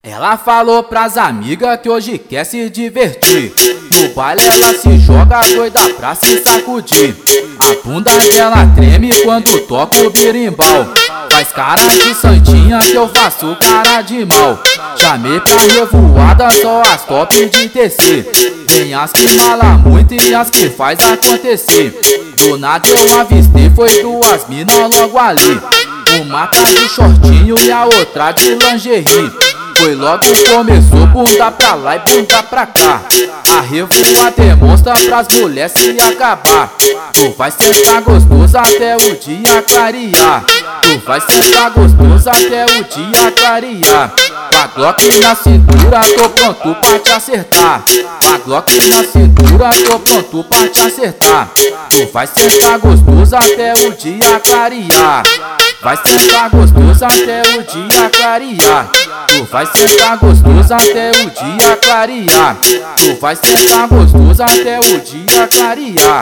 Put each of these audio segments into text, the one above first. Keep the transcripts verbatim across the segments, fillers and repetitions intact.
Ela falou pras amigas que hoje quer se divertir. No baile ela se joga doida pra se sacudir. A bunda dela treme quando toca o birimbau. Faz cara de santinha que eu faço cara de mal. Chamei pra revoada só as top de descer. Tem as que mala muito e as que faz acontecer. Do nada eu avistei, foi duas minas logo ali. Uma tá de shortinho e a outra de lingerie. Foi logo começou, bunda pra lá e bunda pra cá. A revoada demonstra pras mulheres se acabar. Tu vai sentar gostoso até o dia clarear. Tu vai sentar gostoso até o dia clarear. Com a Glock na cintura, tô pronto pra te acertar. Com a Glock na cintura, tô pronto pra te acertar. Tu vai sentar gostoso até o dia clarear. Vai sentar gostoso até o dia clarear. Tu vai sentar gostoso até o dia clarear. Tu vai sentar gostoso até o dia clarear.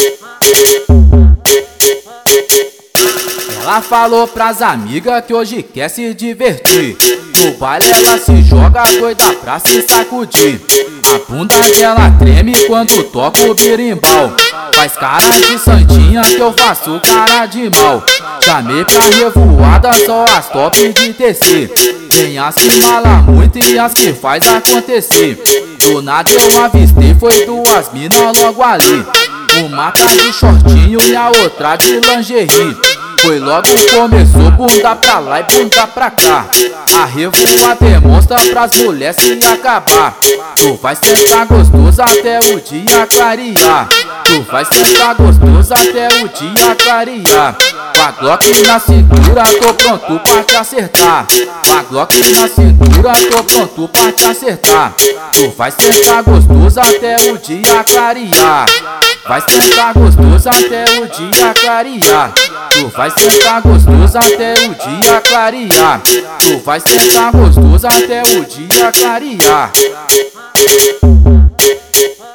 Ela falou pras amigas que hoje quer se divertir. No baile ela se joga doida pra se sacudir. A bunda dela treme quando toca o birimbau. Faz cara de santinha que eu faço cara de mal. Chamei pra revoada só as top de descer. Tem as que mala muito e as que faz acontecer. Do nada eu avistei, foi duas minas logo ali. Uma tá de shortinho e a outra de lingerie. Foi logo começou, bunda pra lá e bunda pra cá. A revoada demonstra pras mulheres se acabar. Tu vai sentar gostoso até o dia clarear. Tu vai sentar gostoso até o dia clarear. Com a Glock na cintura, tô pronto pra te acertar. Com a Glock na cintura, tô pronto pra te acertar. Tu vai sentar gostoso até o dia clarear. Vai sentar gostoso até o dia clarear. Tu vai sentar gostoso até o dia clarear. Tu vai sentar gostoso até o dia clarear.